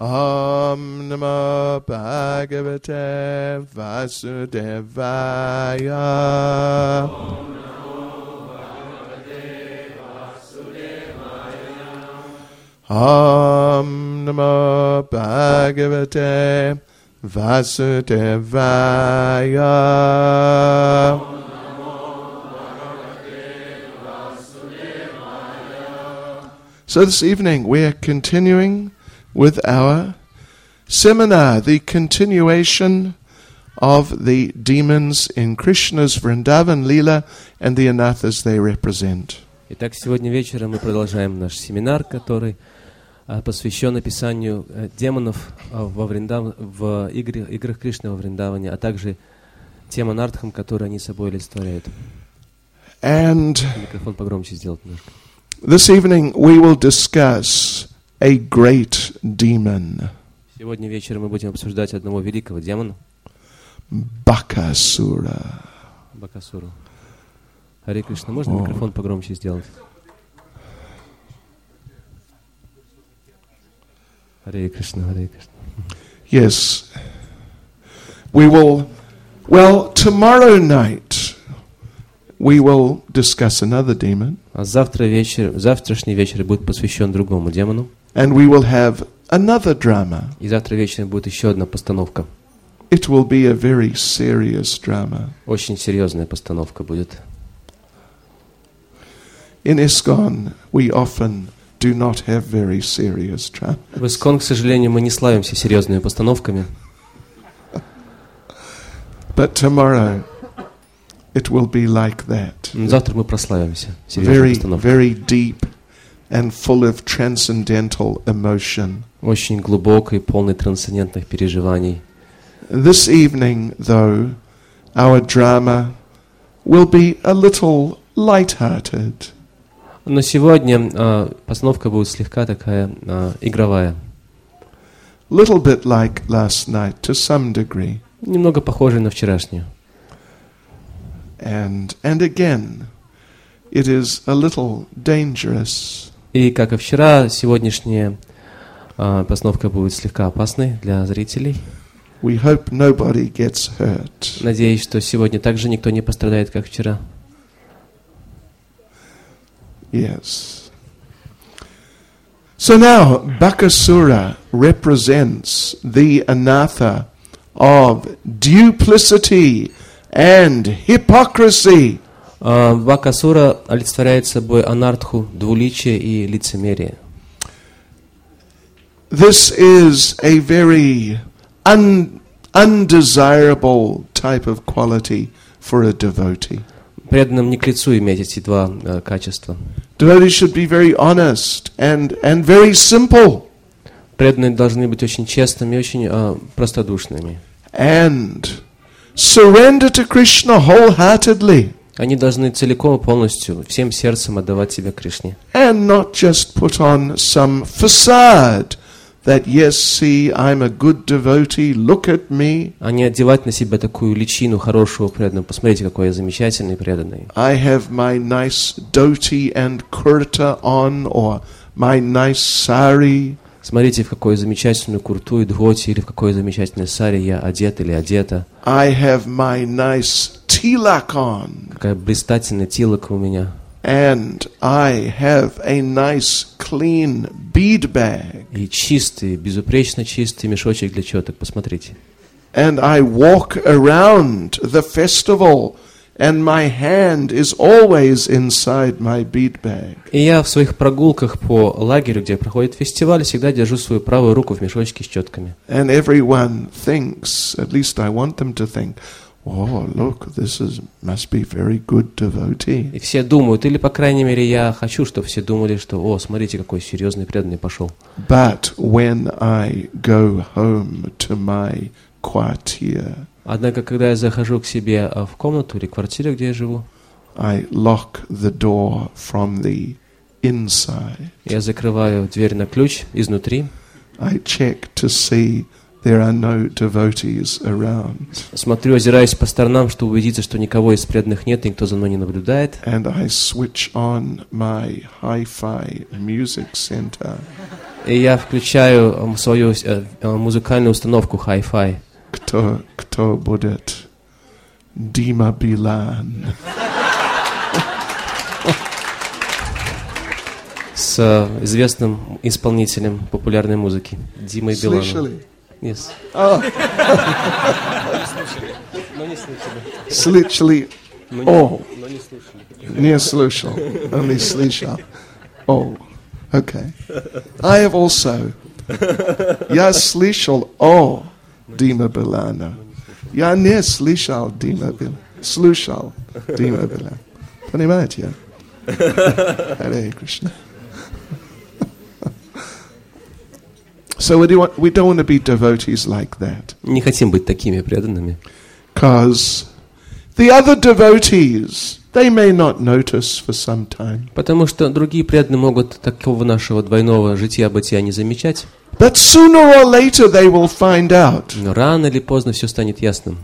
Om Namo Bhagavate Vasudevaya. Om Namo Bhagavate Vasudevaya. So this evening we are continuing with our seminar, the continuation of the demons in Krishna's Vrindavan Leela and the anathas they represent. Итак, сегодня вечером мы продолжаем наш семинар, который посвящен описанию демонов в играх Кришны во Вриндаване, а также тем анартхам, которые они собой олицетворяют. Микрофон погромче сделать немножко. This evening we will discuss a great demon. Сегодня вечером мы будем обсуждать одного великого демона. Bakasura. Бакасуру. Харе Кришна, можно микрофон погромче сделать? Харе Кришна, Харе Кришна. Yes. We will, tomorrow night we will discuss another demon. А завтрашний вечер будет посвящен другому демону. And we will have another drama. И завтра вечером будет еще одна постановка. It will be a very serious drama. Очень серьезная постановка будет. In ISKCON, we often do not have very serious dramas. В ISKCON, к сожалению, мы не славимся серьезными постановками. But tomorrow, it will be like that. Завтра мы прославимся серьезной постановкой. Very deep and full of transcendental emotion. Очень глубокой, полной трансцендентных переживаний. This evening, though, our drama will be a little light-hearted. Но сегодня постановка будет слегка такая игровая. Little bit like last night, to some degree. Немного похожая на вчерашнюю. And again, it is a little dangerous. И как и вчера, сегодняшняя постановка будет слегка опасной для зрителей. We hope nobody gets hurt. Надеюсь, что сегодня также никто не пострадает, как вчера. Yes. So now, Bakasura represents the anatha of duplicity and hypocrisy. Бакасура олицетворяет собой анартху, двуличие и лицемерие. This is a very undesirable type of quality for a devotee. Преданным не к лицу иметь эти два качества. Devotees should be very honest and very simple. Преданные должны быть очень честными и очень простодушными. And surrender to Krishna wholeheartedly. Они должны целиком и полностью, всем сердцем отдавать себя Кришне. And not just put on some facade that, yes, see, I'm a good devotee, look at me. А не одевать на себя такую личину хорошего преданного. Посмотрите, какой я замечательный преданный. I have my nice dhoti and kurta on, or my nice sari. Смотрите, в какую замечательную курту и дхоти, или в какой замечательной саре я одет или одета. I have my nice tilak on. Какая блистательная тилака у меня. And I have a nice clean bead bag. И чистый, безупречно чистый мешочек для четок. Посмотрите. And I walk around the festival, and my hand is always inside my bead bag. И я в своих прогулках по лагерю, где проходит фестиваль, всегда держу свою правую руку в мешочке с четками. And everyone thinks, at least I want them to think, oh, look, must be very good devotee. И все думают, или, по крайней мере, я хочу, чтобы все думали, что, о, смотрите, какой серьезный преданный пошел. But when I go home to my quartier, однако, когда я захожу к себе в комнату или квартиру, где я живу, I lock the door from the inside. Я закрываю дверь на ключ изнутри. I check to see there are no devotees around. Смотрю, озираюсь по сторонам, чтобы убедиться, что никого из преданных нет, и никто за мной не наблюдает. And I switch on my hi-fi music center. И я включаю свою музыкальную установку Hi-Fi. Кто будет? Дима Билан. С известным исполнителем популярной музыки Димой Биланом. Слышали? Yes. Но не слышали. Слышали? О. Но не слышали. Не слышал. Only слышал. Oh. Okay. I have also. Я слышал о Дима Билана. Я не слышал Дима Билана. Слушал Дима Билана. Понимаете? Hare Krishna. So we don't want to be devotees like that. Не хотим быть такими преданными. Because the other devotees, they may not notice for some time. Потому что другие преданные могут такого нашего двойного жития-бытия не замечать. But sooner or later they will find out. Но рано или поздно все станет ясным.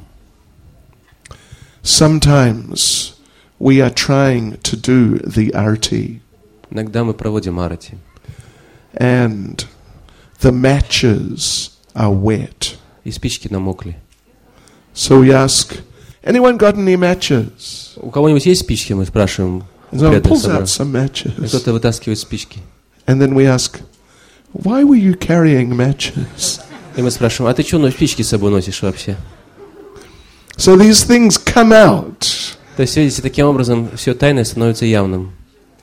Sometimes we are trying to do the arati. Иногда мы проводим арати. And the matches are wet. И спички намокли. So we ask, anyone got any matches? У кого-нибудь есть спички, мы спрашиваем. Someone pulls out some matches. Кто-то вытаскивает спички. And then we ask, why were you carrying matches? И мы спрашиваем, а ты что, спички с собой носишь вообще? So these things come out. То есть, видите, таким образом все тайное становится явным.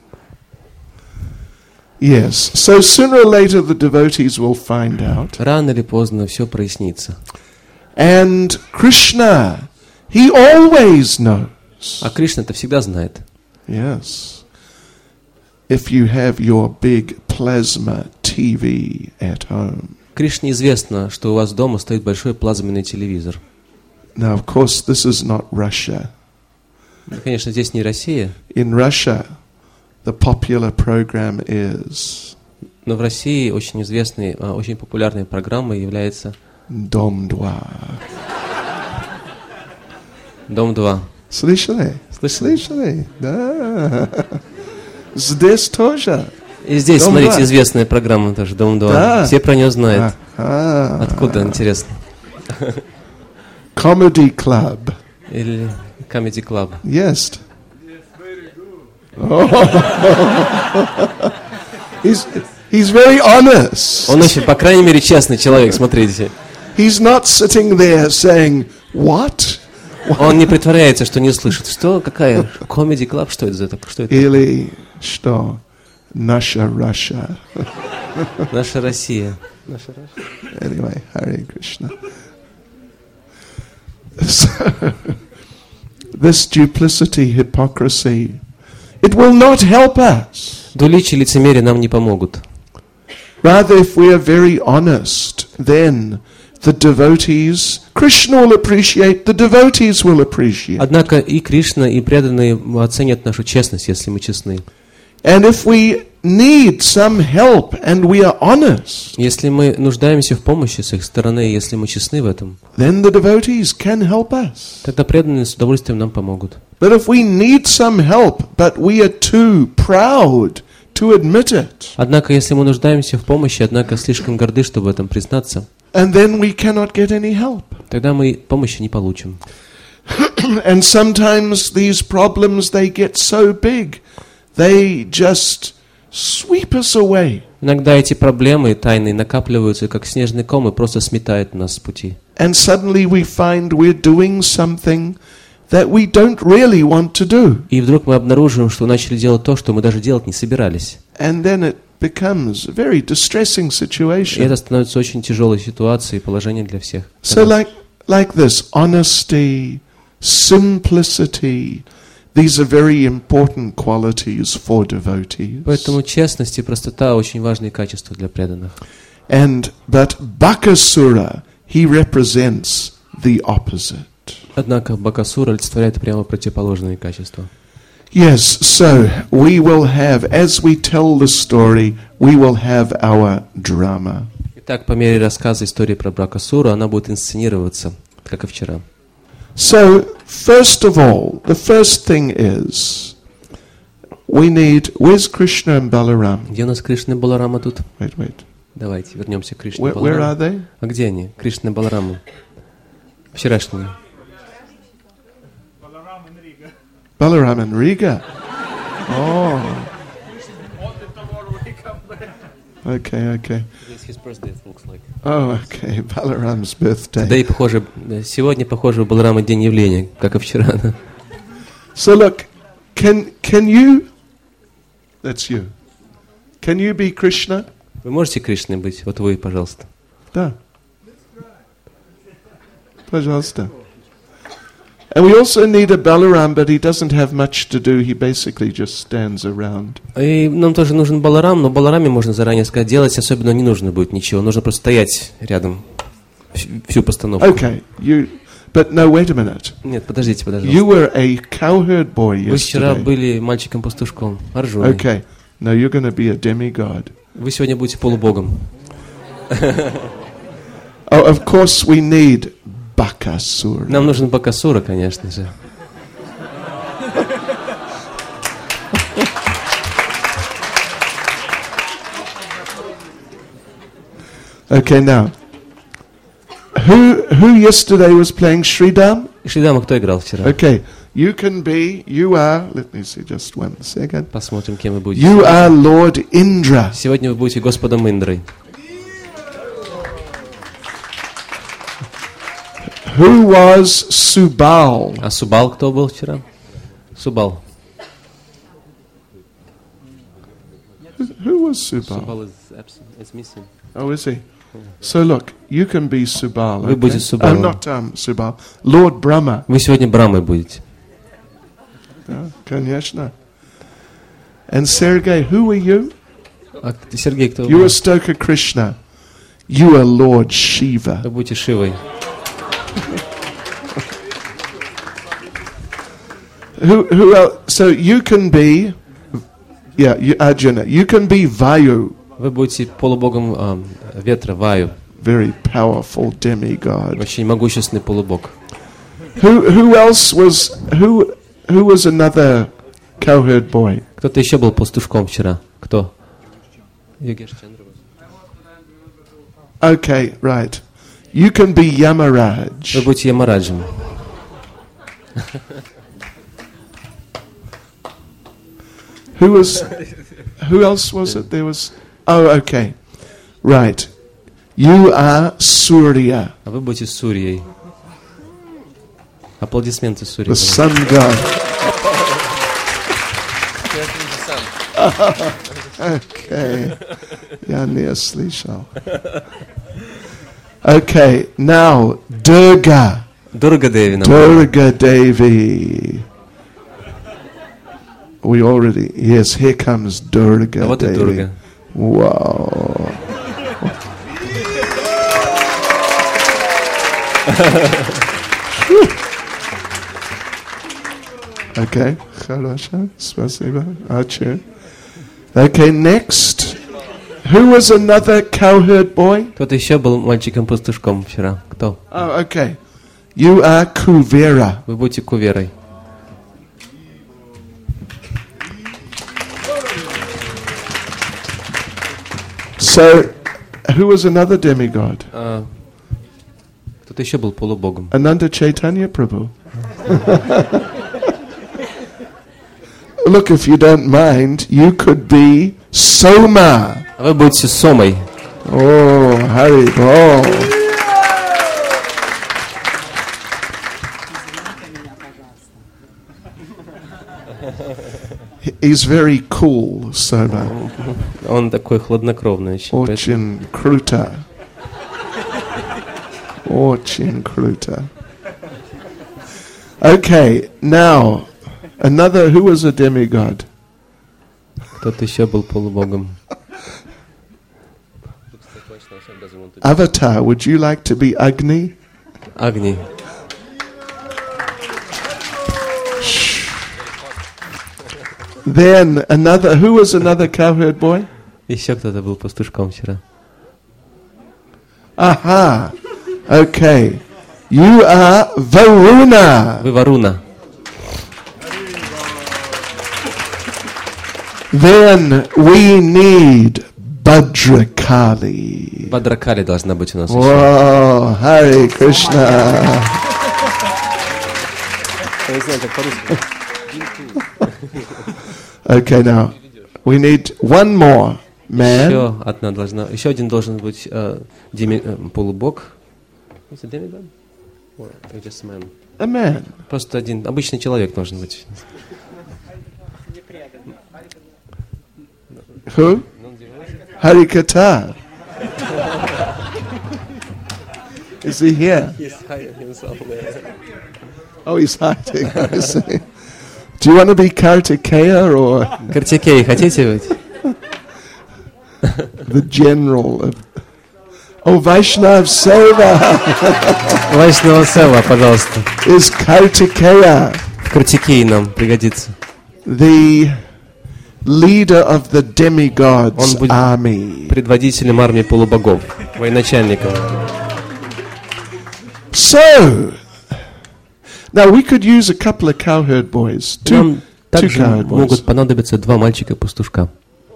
Yes. So sooner or later the devotees will find out. Рано или поздно все прояснится. And Krishna, he always knows. А Кришна-то всегда знает. Yes. If you have your big plasma TV at home. Кришне известно, что у вас дома стоит большой плазменный телевизор. Now, of course, this is not Russia. Конечно, здесь не Россия. In Russia, the popular program is. Но в России очень известной, очень популярной программой является Дом 2. Дом 2. Слышали? Слышали? Да. Здесь тоже. И здесь, Дом смотрите, 2. Известная программа тоже, Дом 2. Да. Все про нее знают. Откуда, интересно? Comedy Club. Или Comedy Club. Yes. Oh. He's very honest. Он очень, по крайней мере, честный человек, смотрите. He's not sitting there saying, what? Он не притворяется, что не слышит. Что? Какая? Comedy Club? Что это за такое? Что это? Или что? Наша Russia. Наша Россия. Anyway, Hare Krishna. So, this duplicity, hypocrisy, it will not help us. Двуличие и лицемерие нам не помогут. Rather, if we are very honest, then the devotees, Krishna will appreciate, the devotees will appreciate. Однако и Кришна, и преданные оценят нашу честность, если мы честны. And if we need some help and we are honest, Если мы нуждаемся в помощи с их стороны, если мы честны в этом, then the devotees can help us. тогда преданные с удовольствием нам помогут. But if we need some help, but we are too proud to admit it, Однако, если мы нуждаемся в помощи, однако слишком горды, чтобы в этом признаться, and then we cannot get any help. тогда мы помощи не получим. And sometimes these problems, they get so big, they just sweep us away. Иногда эти проблемы тайные накапливаются, как снежный ком, и просто сметают нас с пути. And suddenly we find we're doing something that we don't really want to do. И вдруг мы обнаруживаем, что начали делать то, что мы даже делать не собирались. And then it becomes a very distressing И situation. это становится очень тяжелой ситуацией, положением для всех. So like this, honesty, simplicity, these are very important qualities for devotees. Поэтому честность и простота очень важные качества для преданных. But Bakasura, he represents the opposite. Однако Бакасура олицетворяет прямо противоположные качества. Yes, so we will have, as we tell the story, we will have our drama. Итак, по мере рассказа истории про Бакасуру, она будет инсценироваться, как и вчера. So, first of all, the first thing is, where's Krishna and Balaram? Где у нас Кришна и Баларама тут? Wait. Давайте вернемся к Кришне Where are Балараму. they? А где они? Кришна Балараму. Вчерашние. Balaram and Riga. Oh. Okay. It's his birthday, it looks like. Oh, okay. Balaram's birthday. Да и похоже, сегодня, похоже, у Баларама день явления, как и вчера. So look, can you? That's you. Can you be Krishna? Вы можете Кришной быть? Вот вы, пожалуйста. Да. Пожалуйста. And we also need a Balaram, but he doesn't have much to do. He basically just stands around. И нам тоже нужен Баларам, но Балараме можно заранее сказать, делать особенно не нужно будет ничего. Нужно просто стоять рядом всю постановку. Okay, but no, wait a minute. Нет, подождите. You were a cowherd boy Вы вчера yesterday. были мальчиком-пастушком, Арджуной. Okay, now you're going to be a demigod. Вы сегодня будете полубогом. Oh, of course we need Bakasura. Нам нужен Бакасура, конечно же. Okay, now, who yesterday was playing Sridham? Шридама кто играл вчера? Okay, you are, let me see just 1 second. Посмотрим, кем вы будете. You are Lord Indra. Сегодня вы будете Господом Индрой. Who was Subal? А Субал кто был вчера? Субал. Who was Subal? Субал is absent. It's missing. Oh, is he? So look, you can be Subal. Вы будете Oh, Субалом. not Subal. Lord Brahma. Вы сегодня Брамой будете. Yeah, конечно. And Sergei, who are you? А Сергей кто? You are Stoker Krishna. You are Lord Shiva. Вы будете Шивой. Who else? So you can be, Arjuna. You can be Vayu, Вы будете полубогом ветра, Ваю. very powerful demigod. Очень могущественный полубог. Who else was who was another cowherd boy? Кто-то еще был пастушком вчера. Кто? Йогеш Чандра. Okay, right. You can be Вы Yamaraj. будете Ямараджем. Who else was it? There was. Oh, okay, right. You are Surya, А вы будете Сурьей. Аплодисменты Сурье. the sun god. Okay. Я не слышал. Okay, now Durga. Дурга Деви нам. Durga Devi. We already, yes, here comes Durga А вот и Devi. Дурга. Wow. Okay, хорошо, спасибо, Archer. Okay, next. Who was another cowherd boy? Кто-то еще был мальчиком-пастушком вчера. Кто? Oh, okay. You are Kuvera. Вы будете Куверой. So, who was another demigod? Кто-то еще был полубогом. Ananda Chaitanya Prabhu. Look, if you don't mind, you could be Soma. А вы будете Сомой. Oh, Hari Bol. He's very cool, Soma. Он такой хладнокровный очень. Очень круто. Очень круто. Okay, now, another, who was a demigod? Кто-то еще был полубогом. Avatar, would you like to be Agni? Агни. Then another, who was another cowherd boy? Еще кто-то был пастушком вчера. Aha, okay. You are Varuna. Вы Варуна. Then we need Bhadra. Bhadrakali. Бадракали должна быть у нас еще. Whoa, Hare Krishna. Okay, now we need one more man. Еще один должен быть полубог. Demigod? Or just man? A man. Просто один обычный человек должен быть. Who? Harikata. Is he here? He's hiding himself there. Oh, he's hiding. I see. Do you want to be Kartikeya or Картикей хотите быть? the general of... Oh, Vaishnav Seva Вайшнава Сева, пожалуйста. is Kartikeya, Картикей нам пригодится. the leader of the demigods Он будет army. предводителем армии полубогов, военачальником. So, now we could use a couple of cowherd boys. Нам Two также cowherd boys. могут понадобиться 2 мальчика-пастушка.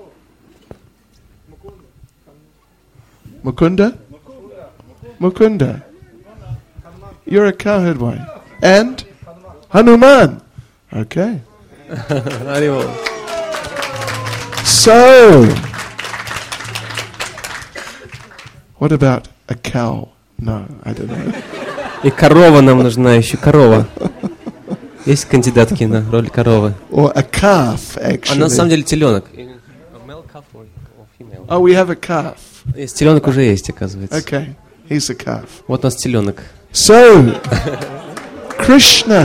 Mukunda? Mukunda. You're a cowherd boy. And? Hanuman. Okay. So, what about a cow? No, I don't know. И корова нам нужна еще, корова. Есть кандидатки на роль коровы. Or a calf, actually. А на самом деле теленок. Oh, we have a calf. Есть теленок уже есть, оказывается. Okay, he's a calf. Вот у нас теленок. So, Krishna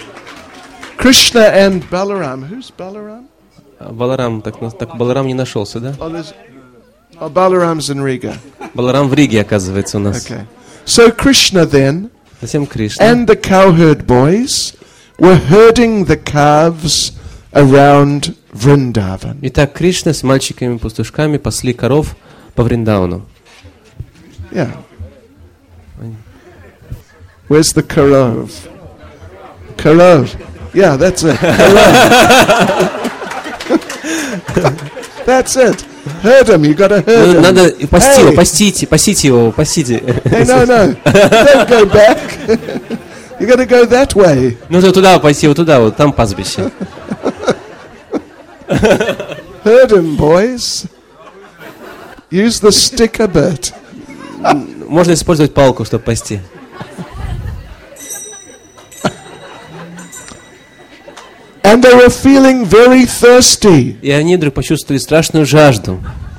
and Balaram. Who's Balaram? Баларам, так Баларам не нашелся, да? Oh, Balaram's in Riga. Баларам в Риге, оказывается, у нас. Okay. So Krishna then Затем Кришна. and the cowherd boys were herding the calves around Vrindavan. Итак, Кришна с мальчиками-пастушками пасли коров по Вриндауну. Yeah. Where's the Karov? Karov. Yeah, that's it. That's it. Herd him. You got to herd him. Надо пасти его, Hey. пасите его, пасите. Hey, no. Don't go back. You got to go that way. Ну, ты туда паси, вот туда, вот там пастбище. Herd him, boys. Use the stick a bit. Можно использовать палку, чтобы пасти. And they were feeling very thirsty. И они вдруг почувствовали страшную жажду.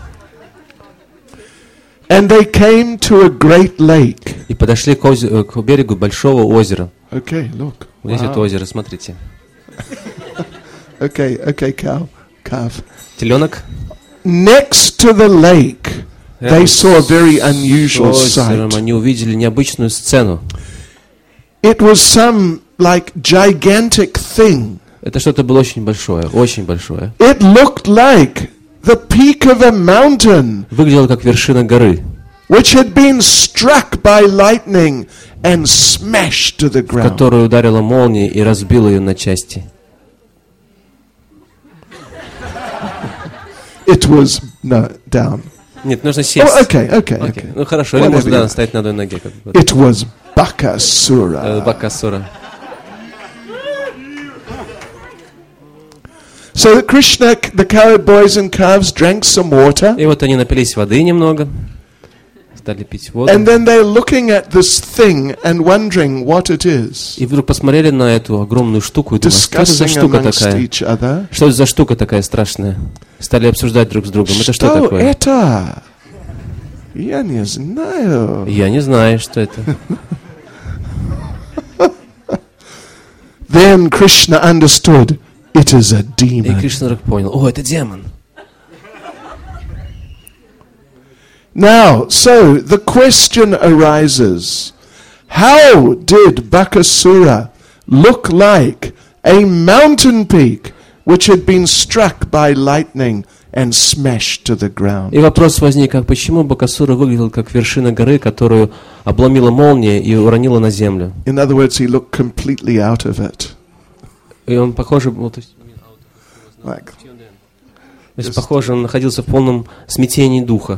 And they came to a great lake. И подошли к берегу большого озера. Okay, look. Вот здесь вот озеро, смотрите. Okay, calf. Теленок. Next to the lake, they saw a very unusual С озером sight. они увидели необычную сцену. It was some like gigantic thing. Это что-то было очень большое, очень большое. It looked like the peak of a mountain, Выглядело как вершина горы, which had been struck by lightning and smashed to the в ground. которую ударила молния и разбила ее на части. It was down. Нет, нужно сесть. Oh, okay. Ну хорошо, или Whatever можно you- стоять на одной ноге. Как бы. It was Bakasura. Бакасура. So that Krishna, the cowherd boys and calves drank some water, И вот они напились воды немного, стали пить воду. and then they're looking at this thing and wondering what it is, И вдруг посмотрели на эту огромную штуку и думали, что это за discussing штука amongst такая? each other. Что это за штука такая страшная? Стали обсуждать друг с другом. Это что Что такое? это? Я не знаю. Я не знаю, что это. Then Krishna understood it is a И demon. Кришна вдруг понял, о, это демон. Now, so the question arises, how did Bakasura look like a mountain peak which had been struck by lightning and smashed to the ground? И вопрос возник, как почему Бакасура выглядел как вершина горы, которую обломила молния и уронила на землю? In other words, he looked completely out of it. И он похож был... Like, То есть, похоже, он находился в полном смятении духа.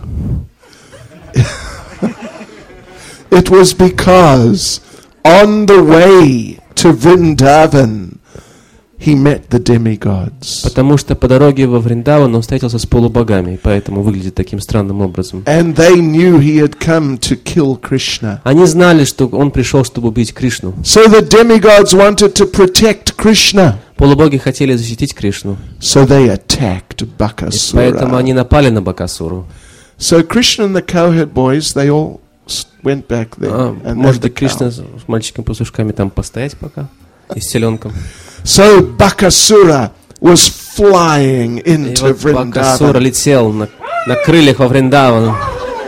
It was because on the way to Vrindavan he met the demigods. Потому что по дороге во Вриндаван он встретился с полубогами, и поэтому выглядит таким странным образом. And they knew he had come to kill Krishna. Они знали, что он пришел, чтобы убить Кришну. So the demigods wanted to protect Krishna. Полубоги хотели защитить Кришну. So they attacked И поэтому Bakasura. они напали на Бакасуру. So Krishna and the cowherd boys, they all went back there. And Может the быть, Кришна cow. с мальчиком-пастушками там постоять пока, и с теленком. So Bakasura was flying И into вот Бакасура Vrindavan летел на крыльях во Вриндаван.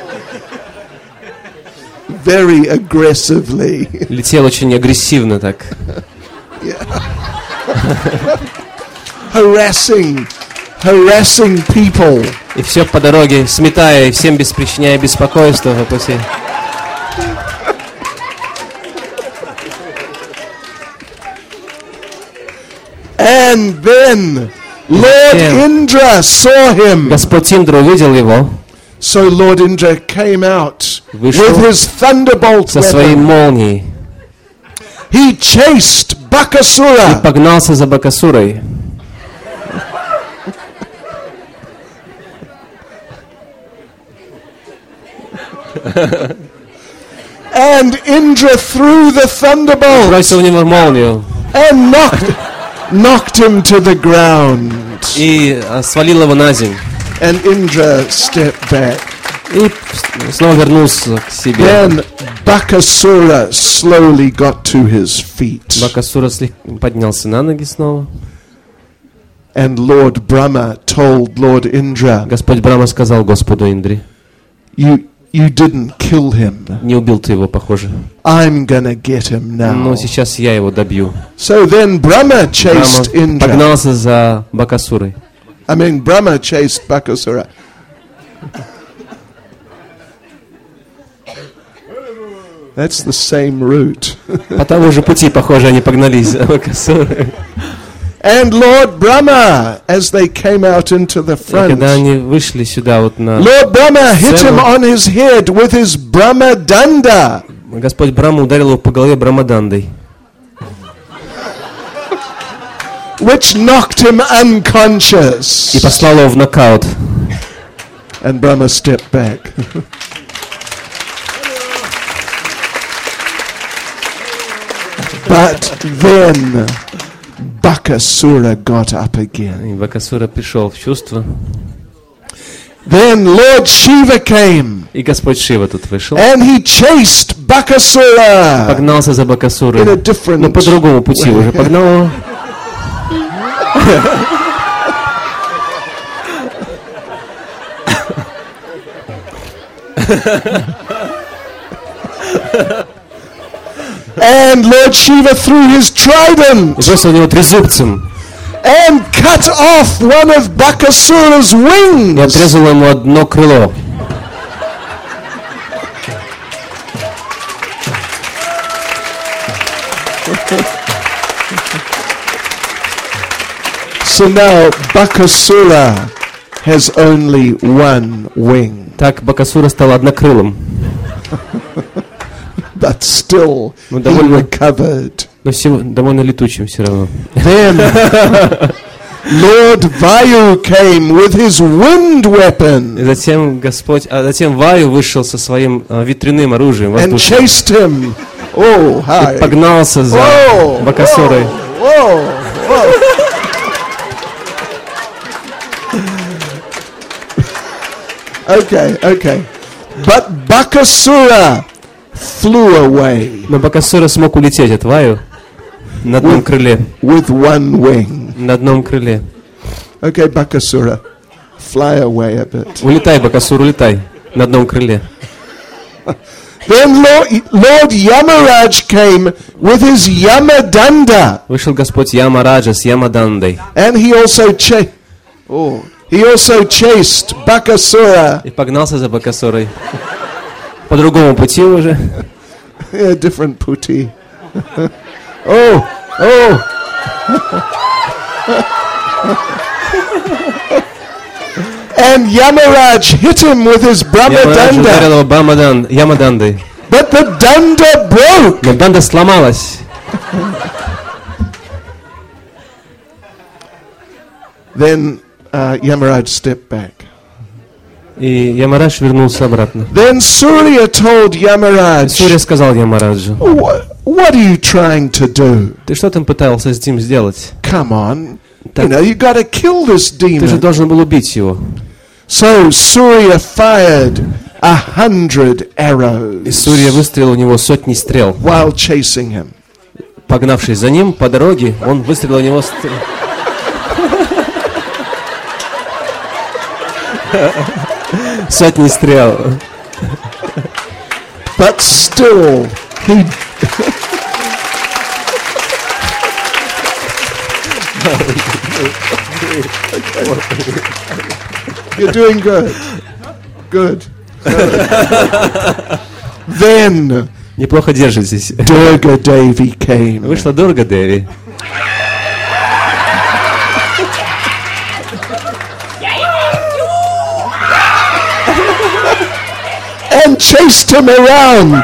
very aggressively. Летел очень агрессивно так. harassing people. И все по дороге сметая, и всем причиняя беспокойство по пути. And then Lord Indra saw him. Господь Индра увидел его So Lord Indra came out Вышел with his thunderbolt со своей weapon. молнией He chased и Bakasura. погнался за Бакасурой. And Indra threw the thunderbolt Бросил в него молнию and knocked him to the ground. и свалил его на землю. And Indra stepped back. И снова вернулся к себе. Then Bakasura slowly got to his feet. Бакасура поднялся на ноги снова. And Lord Brahma told Lord Indra, Господь Брахма сказал Господу Индре: You didn't kill him. не убил ты его, похоже. I'm gonna get him now. Но сейчас я его добью. So then Brahma chased Брахма Indra. погнался за Бакасурой. Brahma chased Bakasura. That's the same route. По тому же пути, похоже, они погнались за Бакасурой. And Lord Brahma, as they came out into the И когда front, они вышли сюда вот на... Lord Brahma hit him on his head with his Brahma Danda. Господь Брахма ударил его по голове Брамадандой, Which knocked him unconscious. и послал его в нокаут. And Brahma stepped back. But then Bakasura got up again. И Бакасура пришел в чувство. Then Lord Shiva came И Господь Шива тут вышел. and he chased Bakasura Погнался за in a Бакасурой. different Но по другому пути уже погнал его. And Lord Shiva threw his trident И бросил в него трезубцем. and cut off one of Bakasura's И wings. отрезал ему одно крыло. So now Bakasura has only one wing, Так Бакасура стал однокрылым. but still Ну, he довольно- recovered. Но довольно летучим все равно. Then Lord Vayu came with his wind И weapon затем Ваю вышел со своим ветряным оружием and воздушным. chased him. Oh, hi. Погнался за Whoa, Бакасурой. whoa, whoa. Okay. But Bakasura flew away Но Бакасура смог улететь от Ваю на одном крыле. with one wing. На одном крыле. Okay, Bakasura, fly away a bit. Улетай, Бакасур, улетай. На одном крыле. Then Lord Yamaraj came with his Yamadanda, Вышел Господь Ямараджа с Ямадандой. and he also chased Bakasura. И погнался за Бакасурой. По другому пути уже. Yeah, different putti. Oh. And Yamaraj hit him with his Ямарадж ударил Brahmadanda. его Ямадандой. But the danda broke. Но данда сломалась. Then Yamaraj stepped back. И Ямарадж вернулся обратно. Then Surya told Yamaraj, Сурья сказал Ямараджу: what are you trying to do? ты что там пытался с этим сделать? Come on. Так. You know, you got to kill this Ты же demon. должен был убить его. So Surya fired 100 И arrows Сурья выстрелил у него сотни стрел. while chasing him. Погнавшись за ним по дороге, он выстрелил у него сотни стрел. But still, he... You're doing good. Good. Then Неплохо держитесь. Durga Devi came. Вышла Дурга Деви. And chased him around.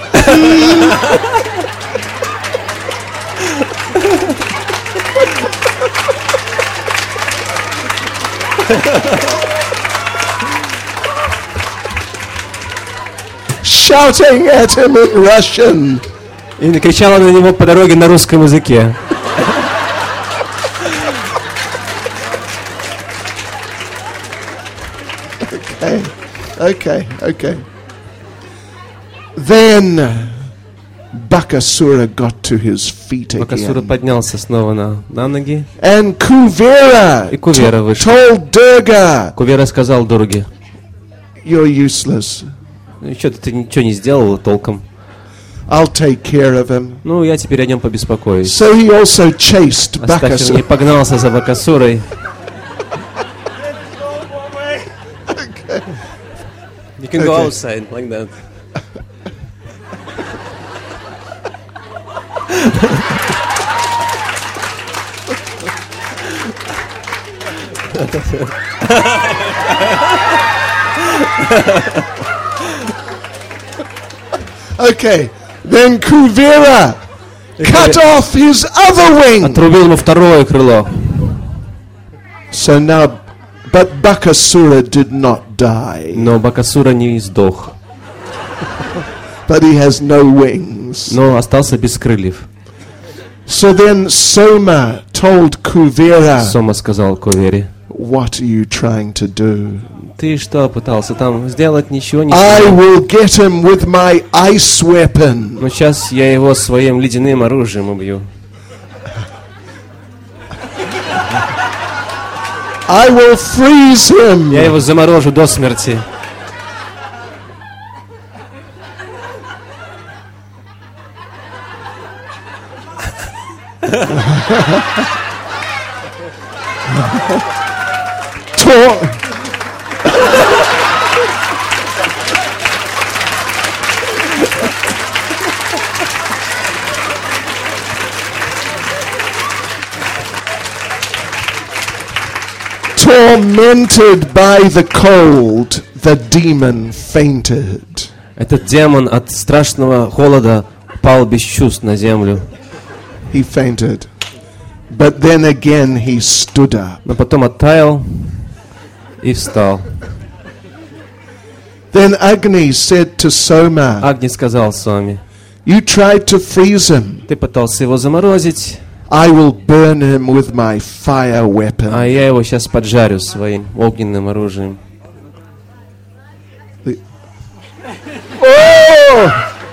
Shouting at him in Russian. И кричала на него по дороге на русском языке. Okay. Then Bakasura got to his feet Бакасура again. поднялся снова на ноги. And Kuvera И Кувера вышел. told Durga, Кувера сказал Дурге: you're useless. ну что ты ничего не сделал толком. I'll take care of him. Ну, я теперь о нем побеспокоюсь. So he also chased Оставь его, и Bakasura. погнался за Бакасурой. You can go Okay. outside like that. Okay. Then Kuvera cut off his other wing. Отрубил ему второе крыло. So now, but Bakasura did not die. Но Бакасура не сдох, But he has no wings. но остался без крыльев. So then Soma told Kuvera, Сома сказал Кувере: what are you trying to do? ты что пытался там сделать? Ничего не I смог. will get him with my ice weapon. Но сейчас я его своим ледяным оружием убью. I will freeze him. Я его заморожу до смерти. Tor- Tormented by the cold, the demon fainted. Этот демон от страшного холода пал без чувств на землю. He fainted. But then again he stood up. Но потом оттаял и встал. Then Agni said to Soma, Агни сказал Соме: you tried to freeze him. ты пытался его заморозить, I will burn him with my fire а weapon. я его сейчас поджарю своим огненным оружием. Oh!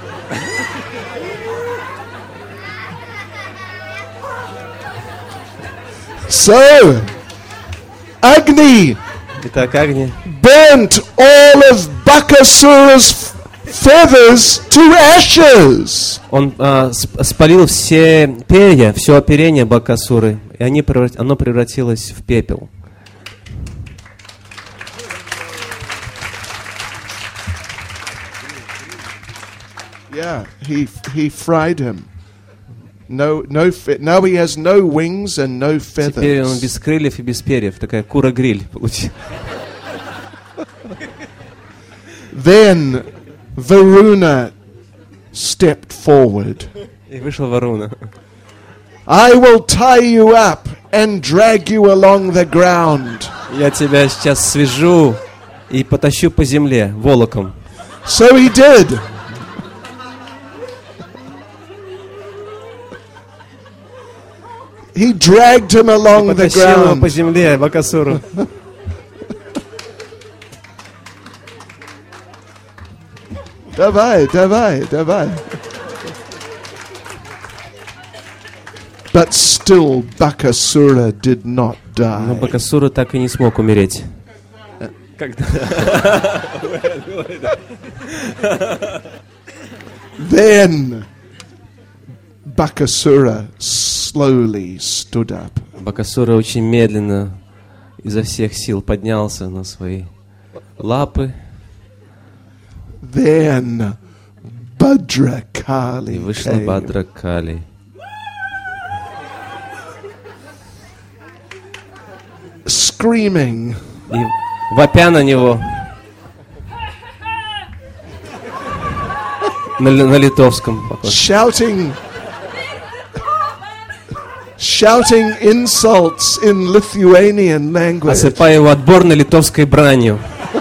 So, Agni Итак, Агни burnt all of Bakasura's feathers to ashes. он спалил все перья, все оперение Бакасуры, и оно превратилось в пепел. Yeah, he fried him. Now he has no wings and no Теперь он feathers. без крыльев и без перьев, такая кура-гриль получилась. Then Varuna stepped forward. И вышел Варуна. I will tie you up and drag you along the ground. Я тебя сейчас свяжу и потащу по земле волоком. So he did. He dragged him along the Потащил его по ground. земле, Бакасуру. Давай, давай, давай. But still Bakasura did not Но die. Бакасура так и не смог умереть. Then Bakasura slowly stood up. Бакасура очень медленно, изо всех сил поднялся на свои лапы Then и Bhadrakali вышла came. Бадракали. Screaming, И вопя на него на литовском, похоже. shouting insults in Lithuanian language. Осыпая его отборной литовской бранью.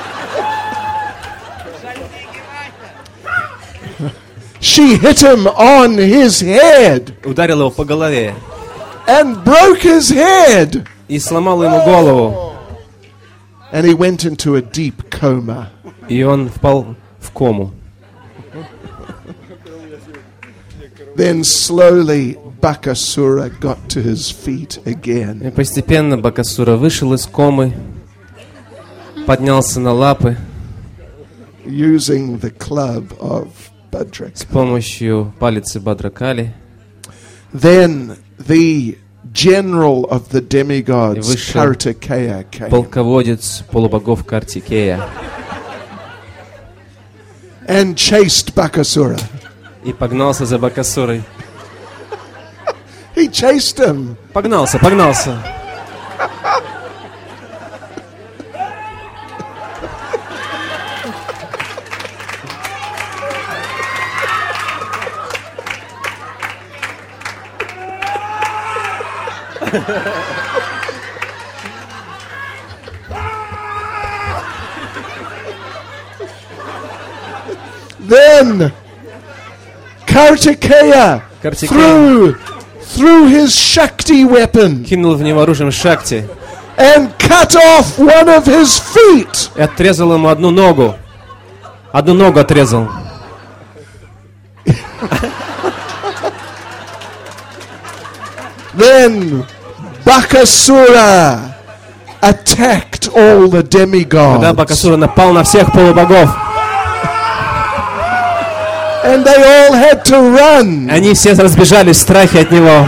She hit him on his head Ударил его по голове and broke his head. и сломал ему голову. And he went into a deep coma. И он впал в кому. Then slowly Bakasura got to his feet И again. постепенно Бакасура вышел из комы, поднялся на лапы Using the club of с Bhadrak. помощью палицы Бадракали. Then the general of the demigods, И вышел Kartikeya, came Полководец полубогов Картикея and chased Bakasura. и погнался за Бакасурой. He chased him. Погнался, погнался. Then Kartikeya Картикея threw his Shakti weapon кинул в него оружием Шакти and cut off one of his feet. и отрезал ему одну ногу. Одну ногу отрезал. Then Bakasura attacked all the Когда demigods. Бакасура напал на всех полубогов, And they all had to run. они все разбежались в страхе от него.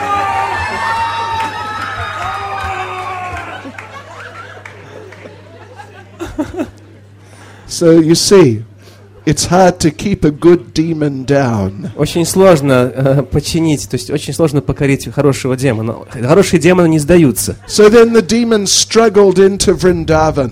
So you see, it's hard to keep a good demon down. Очень сложно подчинить, то есть очень сложно покорить хорошего демона. Хорошие демоны не сдаются. So then the demon struggled into Vrindavan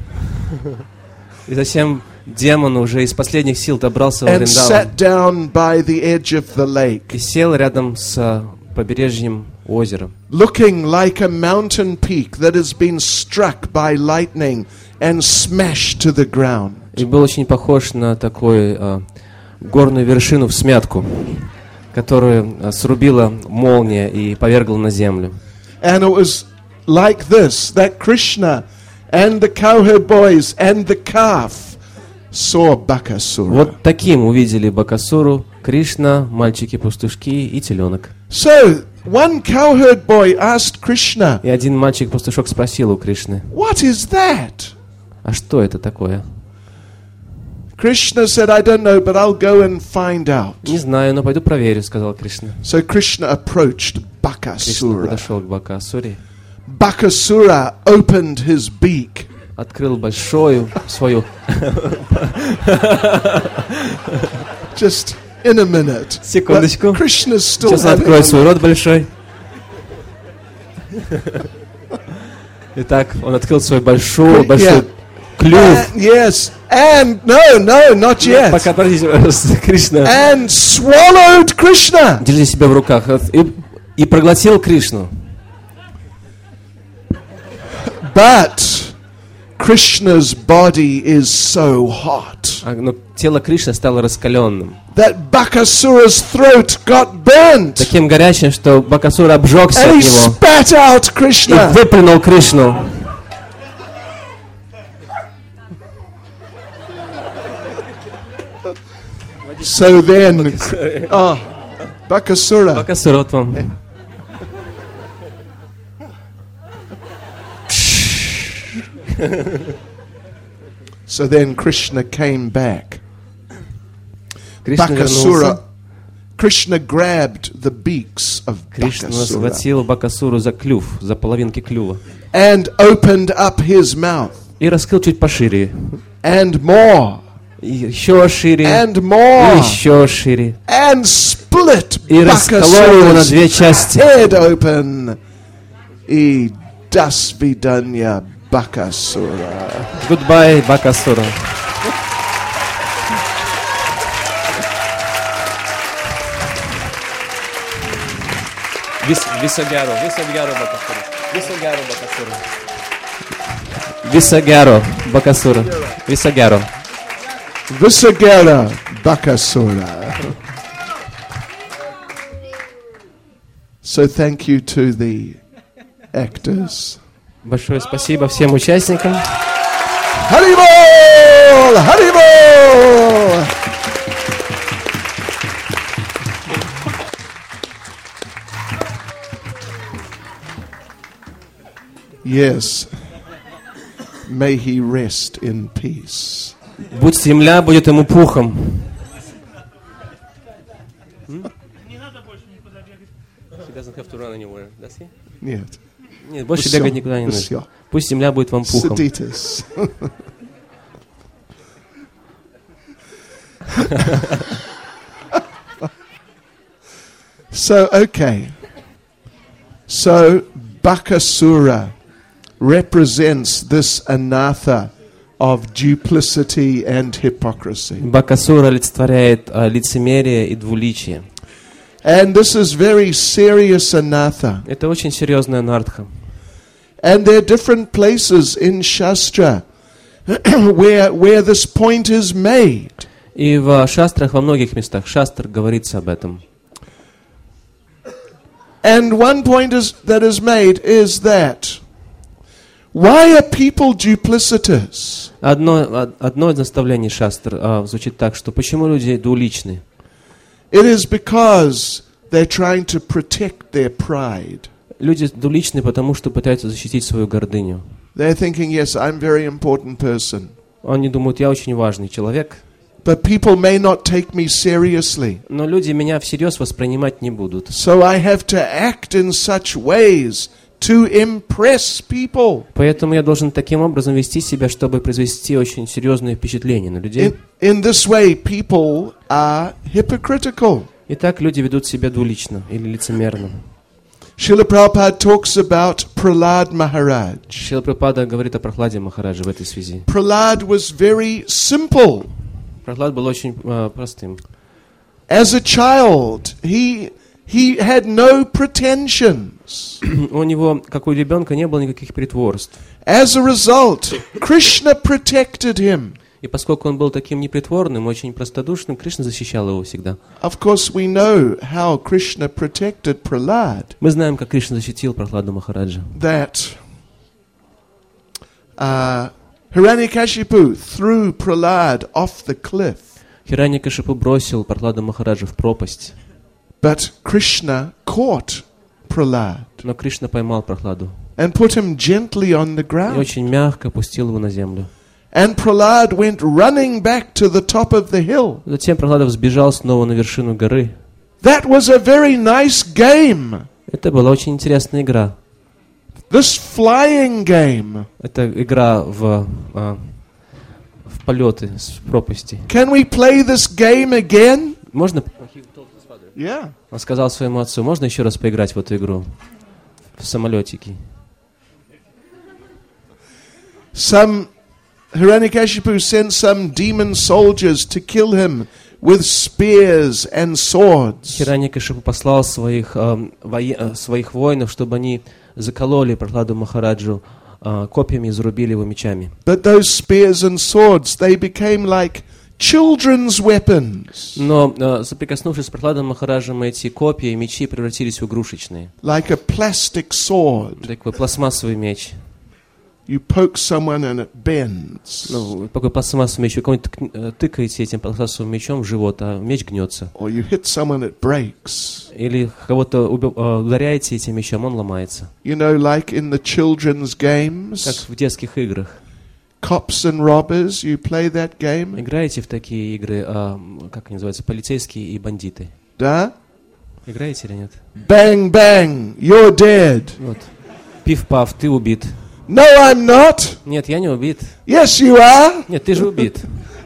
И затем демон уже из последних сил добрался в and Вриндаван sat down by the edge of the lake, и сел рядом с побережьем озера. looking like a mountain peak that has been struck by lightning and smashed to the ground. И был очень похож на такую горную вершину всмятку, которую срубила молния и повергла на землю. And it was like this, that Krishna and the cowherd boys and the calf saw Bakasura. Вот таким увидели Бакасуру, Кришна, мальчики-пастушки и теленок. So one cowherd boy asked Krishna, И один мальчик-пастушок спросил у Кришны: "What is that?" а что это такое? Krishna said, "I don't know, but I'll go and find out." Не знаю, но пойду проверю, сказал Кришна. So Krishna approached Кришна Bakasura. подошел к Бакасуре, Bakasura opened his beak открыл большую свою... just in a minute. Секундочку. But Krishna's still Сейчас having откроет a свой рот большой. Итак, он открыл свой большой клюв. Yes, and no, not yet. Пока, подождите, Кришна And swallowed Krishna. держи себя в руках и проглотил Кришну. But Krishna's body is so hot Но тело Кришны стало раскаленным. that Bakasura's throat got burnt. Таким горячим, что Бакасура обжегся And от he него spat out и Krishna. выплюнул Кришну. So then, Bakasura. Бакасура, вот вам. So then Krishna came back. Кришна вернулся. Bakasura. Krishna grabbed the beaks of Кришна Bakasura схватил Бакасуру за клюв, за половинки клюва. and opened up his mouth. И раскрыл чуть пошире. And more. И еще шире. And И more. еще шире. And split И расколол его на Bakasura's две части. head open. И das vidanya Bakasura. Goodbye, Бакасура. Висагаро, Бакасура. Висагаро, Бакасура. Висагаро. Visagara Bakasura. So thank you to the actors. Большое спасибо всем участникам. Haribol! Haribol! Yes. May he rest in peace. Будь земля, будет ему пухом. Нет. Нет, больше бегать никуда не нужно. Пусть земля будет вам пухом. Seditus. So, okay. So, Bakasura represents this anatha of duplicity and hypocrisy. Бакасура олицетворяет лицемерие и двуличие. And this is very serious anatha. Это очень серьезная анартха. And there are different places in Shastra where this point is made. И в шастрах, во многих местах шастр говорится об этом. And one point that is made is that why are people duplicitous? Одно из наставлений шастр звучит так, что почему люди двуличны? It is because they're trying to protect their pride. Люди двуличны, потому что пытаются защитить свою гордыню. They're thinking, yes, I'm a very important person. Они думают, я очень важный человек, But people may not take me seriously. но люди меня всерьез воспринимать не будут. So I have to act in such ways to impress people. Поэтому я должен таким образом вести себя, чтобы произвести очень серьезное впечатление на людей. In this way, people are hypocritical. И так люди ведут себя двулично или лицемерно. Srila Prabhupada talks about Prahlad Maharaj. Шрила Прабхупада говорит о Прохладе Махараджа в этой связи. Prahlad was very simple. Прохлад был очень простым. As a child, he had no pretensions. У него, как у ребенка, не было никаких притворств. As a result, Krishna protected him. И поскольку он был таким непритворным, очень простодушным, Кришна защищал его всегда. Of course, we know how Krishna protected Prahlad. Мы знаем, как Кришна защитил Прохладу Махараджа. That Hiranyakashipu threw Prahlad off the cliff. Хираньякашипу бросил Прохладу Махараджа в пропасть. But Krishna caught Prahlad Но Кришна поймал Прохладу and put him gently on the и ground. очень мягко опустил его на землю. And Prahlad went running back to the top of the hill. Затем Прохлада взбежал снова на вершину горы. That was a very nice game. Это была очень интересная игра. This flying game. Это игра в полеты с пропасти. Can we play this game again? Можно? Yeah. Он сказал своему отцу, можно еще раз поиграть в эту игру? В самолетики. Some Hiranyakashipu sent some demon soldiers to kill him with spears and swords. Хираньякашипу послал своих воинов, чтобы они закололи Прахладу Махараджу копьями и зарубили его мечами. But those spears and swords, they became like children's weapons. Но соприкоснувшись с Прахладом Махараджем, эти копья и мечи превратились в игрушечные. Like a plastic sword. Такой пластмассовый меч. You poke someone and it bends. Ну, такой пластмассовый меч. Вы кого-нибудь тыкаете этим пластмассовым мечом в живот, а меч гнется. Or you hit someone, it breaks. Или кого-то ударяете этим мечом, он ломается. You know, like in the children's Как games, в детских играх. cops and robbers, you play that game. Играете в такие игры, как они называются, полицейские и бандиты. Да? Играете или нет? Bang, bang, you're dead. Вот. Пиф-паф, ты убит. No, I'm not. Нет, я не убит. Yes, you are. Нет, ты же убит.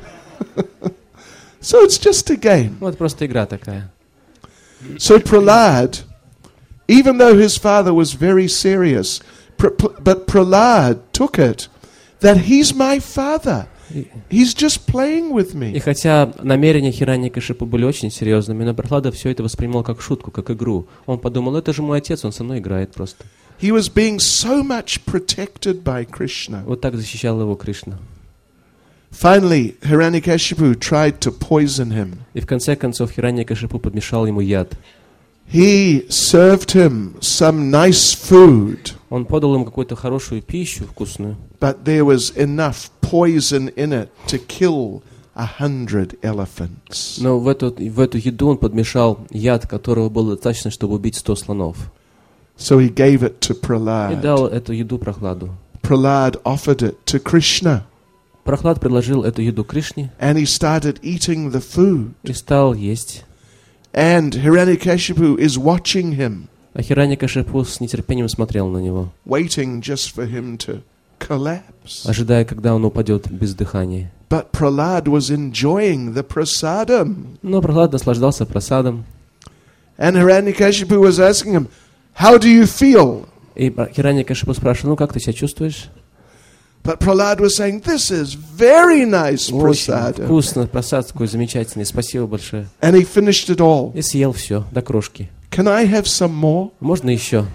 So it's just a game. Вот просто игра такая. So Prahlad, even though his father was very serious, but Prahlad took it that he's my father. He's just playing with И me. хотя намерения Хираньякашипу были очень серьезными, но Прахлада все это воспринимал как шутку, как игру. Он подумал, это же мой отец, он со мной играет просто. He was being so much protected by Krishna. Вот так защищал его Кришна. Finally, Hiranyakashipu tried to poison him. И в конце концов Хираньякашипу подмешал ему яд. He served him some nice food, Он подал ему какую-то хорошую пищу, вкусную, but there was enough poison in it to kill 100 elephants. но в эту еду он подмешал яд, которого было достаточно, чтобы убить 100 слонов. So he gave it to И Prahlad. дал эту еду Прахладу. Prahlad offered it to Krishna, Прахлад предложил эту еду Кришне and he started eating the food. и стал есть. And Hiranyakashipu is watching him, А Хираньякашипу с нетерпением смотрел на него, waiting just for him to collapse. ожидая, когда он упадет без дыхания. But Prahlad was enjoying the prasadam. Но Прахлад наслаждался просадом. And Hiranyakashipu was asking him, "How do you feel?" И Хираньякашипу спрашивал, ну как ты себя чувствуешь? But Prahlad was saying, "This is very nice Очень prasadam." вкусно, просад такой замечательный, спасибо большое. And he finished it all. И съел все, до крошки. Can I have some more? Можно еще?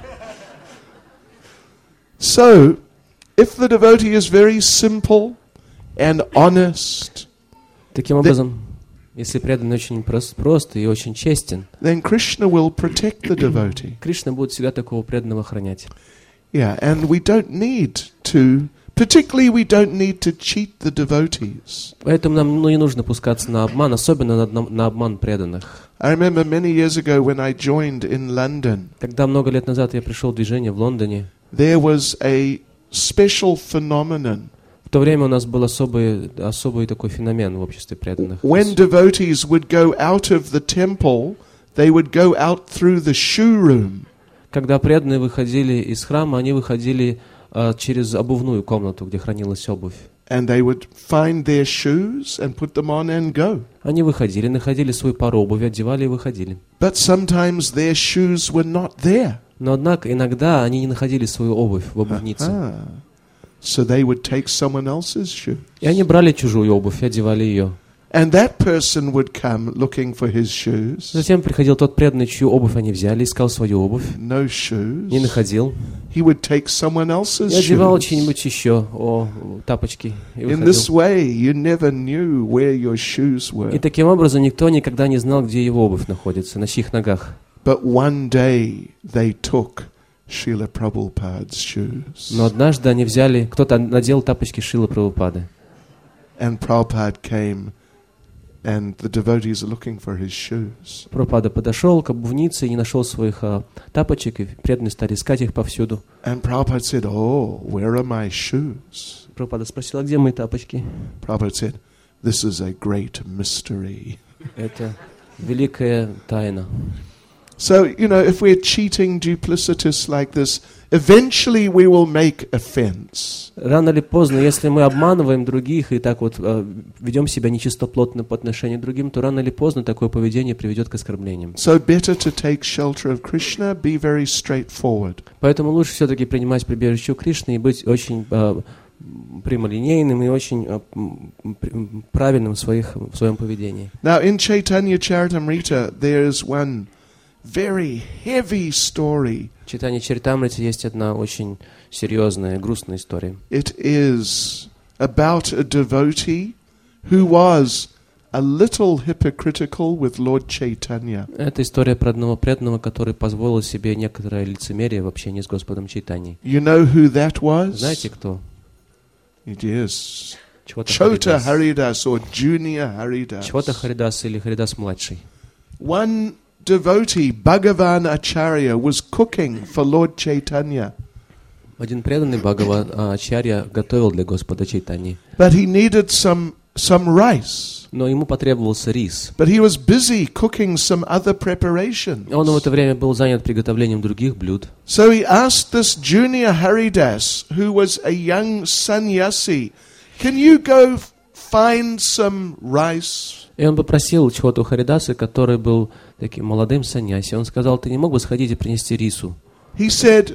So, if the devotee is very simple and honest, Таким образом, если преданный очень прост и очень честен, then Krishna will protect the devotee. Кришна будет всегда такого преданного охранять. Yeah, and we don't need to, particularly we don't need to cheat the devotees. Поэтому нам не нужно пускаться на обман, особенно на обман преданных. I remember many years ago when I joined in London, Когда много лет назад я пришел в движение в Лондоне, there was a special phenomenon. в то время у нас был особый такой феномен в обществе преданных. When devotees would go out of the temple, they would go out through the shoe room. Когда преданные выходили из храма, они выходили через обувную комнату, где хранилась обувь. And they would find their shoes and put them on and go. Они выходили, находили свою пару обуви, одевали и выходили. But sometimes their shoes were not there. Но, однако, иногда они не находили свою обувь в обувнице. So they would take someone else's shoe. И они брали чужую обувь и одевали ее. And that person would come looking for his shoes. Затем приходил тот преданный, чью обувь они взяли, искал свою обувь, No shoes. не находил, He would take someone else's и одевал shoes. чьи-нибудь еще тапочки и In this выходил. way, you never knew where your shoes were. И таким образом никто никогда не знал, где его обувь находится, на чьих ногах. But one day they took Srila Prabhupada's shoes. Но однажды они взяли, кто-то надел тапочки Шрилы Прабхупады. And Prabhupada came, and the devotees are looking for his shoes. Прабхупада подошел к обувнице и не нашел своих тапочек, и преданные стали искать их повсюду. And Prabhupada said, "Oh, where are my shoes?" Прабхупада спросил, а где мои тапочки? Prabhupada said, "This is a great mystery." Это великая тайна. So, if we're cheating, duplicitous like this, eventually we will make offense. Рано или поздно, если мы обманываем других и так вот ведем себя нечистоплотно по отношению к другим, то рано или поздно такое поведение приведет к оскорблениям. So better to take shelter of Krishna, be very straightforward. Поэтому лучше все-таки принимать прибежище у Кришны и быть очень прямолинейным и очень правильным в своем поведении. Now, in Chaitanya Charitamrita, there is one very heavy story. В Чайтанья Чаритамрите есть одна очень серьезная, грустная история. It is about a devotee who was a little hypocritical with Lord Chaitanya. Это история про одного преданного, который позволил себе некоторое лицемерие в общении с Господом Чайтаньей. You know who that was? Знаете кто? It is Чхота Chota Харидас. Haridas or Junior Haridas. Чхота Харидас или Харидас младший. One devotee, Bhagavan Acharya, was cooking for Lord Chaitanya, Один преданный Бхагаван Ачарья готовил для Господа Чайтаньи, but he needed some rice. но ему потребовался рис. But he was busy cooking some other preparations. Он в это время был занят приготовлением других блюд. So he asked this Junior Haridas, who was a young sannyasi, can you go find some rice? И он попросил Чхоту Харидаса, который был таким молодым саньяси, он сказал: ты не мог бы сходить и принести рису? He said,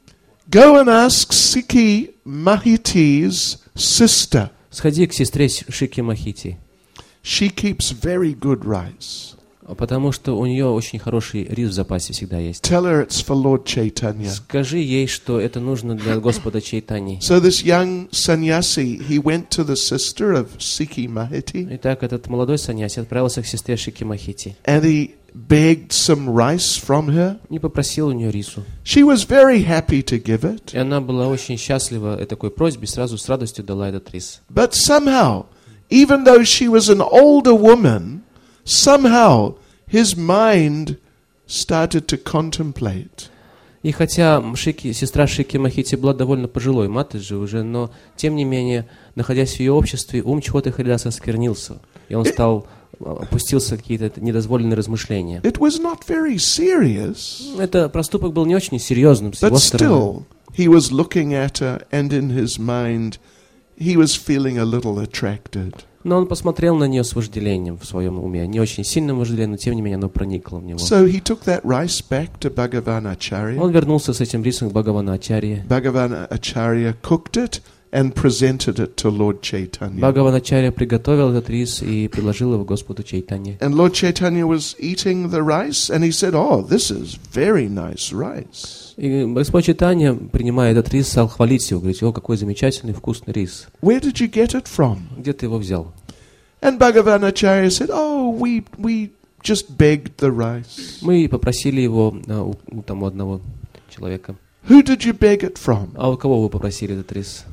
go and ask Sikhi Mahiti's sister. Сходи к сестре Шики Махити, She keeps very good rice. потому что у нее очень хороший рис в запасе всегда есть. Tell her it's for Lord Chaitanya. Скажи ей, что это нужно для Господа Чайтаньи. So this young sannyasi, he went to the sister of Sikhi Mahiti Итак, этот молодой саньяси отправился к сестре Шики Махити and he begged some rice from her. и попросил у нее рису. She was very happy to give it, И она была очень счастлива такой просьбе, сразу с радостью дала этот рис. but somehow, even though she was an older woman, somehow his mind started to contemplate. И хотя сестра Шики Махити была довольно пожилой, матаджи уже, но тем не менее, находясь в ее обществе, ум Чхоты Харидаса осквернился, и он опустился в какие-то недозволенные размышления. It was not very serious, Это проступок был не очень серьезным с but его стороны. still, he was looking at her, and in his mind, he was feeling a little attracted. Но он посмотрел на нее с вожделением в своем уме. Не очень сильным вожделением, но тем не менее оно проникло в него. So he took that rice back to Bhagavan Acharya. Он вернулся с этим рисом к Бхагавану Ачарье. Bhagavan Acharya cooked it and presented it to Lord Chaitanya. Бхагаван Ачарья приготовил этот рис и предложил его Господу Чайтанье. And Lord Chaitanya was eating the rice, and he said, "Oh, this is very nice rice." И Господь Чайтанья, принимая этот рис, стал хвалить его, говорить: о, какой замечательный, вкусный рис. Where did you get it from? Где ты его взял? And Bhagavan Acharya said, "Oh, we just begged the rice." Мы попросили его у одного человека. Who did you beg it from? А у кого вы попросили этот рис?